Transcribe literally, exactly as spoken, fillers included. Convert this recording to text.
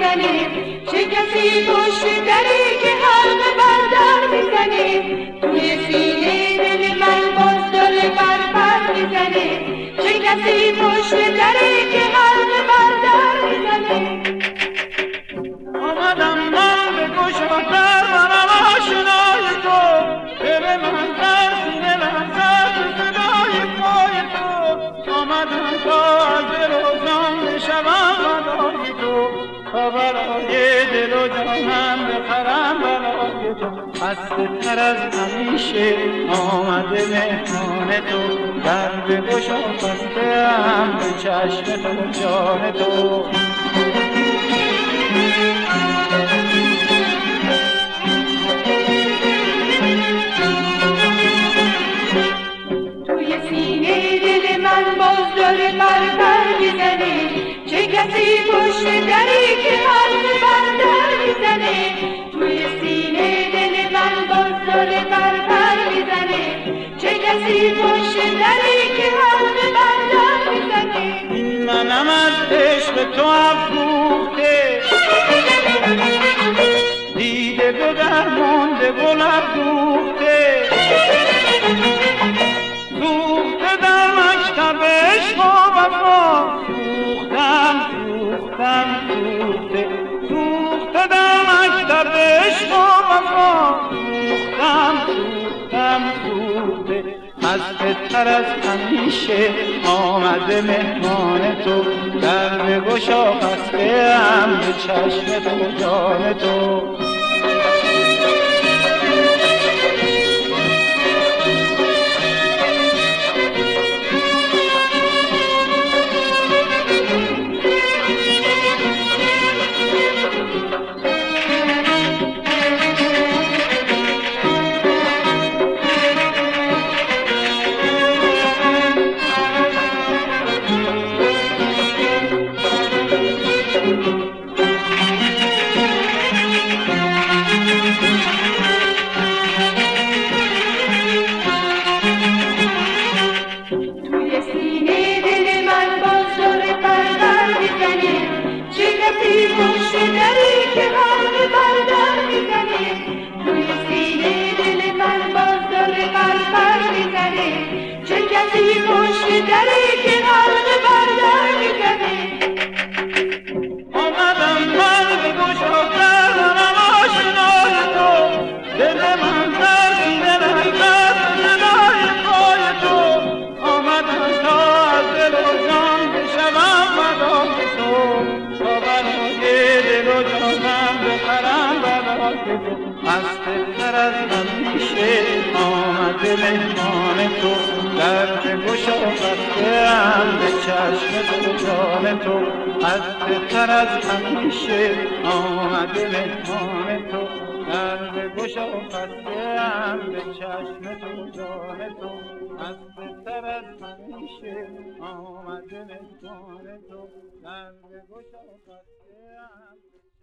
میزنه، چه کسی پشت دره که حلقه بر در میزنه، توی سینه دل من باز داره پر پر میزنه، چه کسی پشت دره که حلقه بر در میزنه. آمدم من به گشادر منم آشنای تو، دل من در سینه لرزد به صدای پای تو، آمدم تا از دل و جان بشوم فدای تو، تا برای دل و جانم بخرم برای تو. خسته تر از همیشه آمده مهمان تو، در بگشا خسته ام به چشم تو جان تو. توی سینه دل من باز داره پر پر میزنه، چه کسی پشت دری که حلقه بر در میزنه، توی سینه دل من باز داره پر پر میزنه، چه کسی پشت دری که حلقه بر در میزنه. این منم از عشق تو افروخته، دیده به در مانده و لب دوخته، سوخته در مکتب عشق و وفا، سوختم سوختم سوخته، سوخته در مکتب عشق و وفا، سوختم سوختم سوخته. خسته تر از همیشه آمده مهمان تو، در بگشا خسته ام به چشم تو جان تو. توی سینه دل من باز داره پر پر میزنه، چه کسی پشت دری که حلقه بر در میزنه، توی سینه دل من باز داره پر پر میزنه، چه کسی پشت دری که حلقه بر در میزنه. آمدم من به گشادر منم آشنای تو، دل من در سینه لرزد به صدای پای تو، آمدم تا از دل و جان بشوم فدای تو، تا برای دل و جانم بخرم برای تو. خسته تر از همیشه آمده مهمان تو، در بگشا خسته ام به چشم تو جان تو. خسته تر از همیشه آمده مهمان تو، در بگشا خسته ام به چشم تو جان تو. خسته تر از همیشه آمده مهمان تو، در بگشا خسته ام.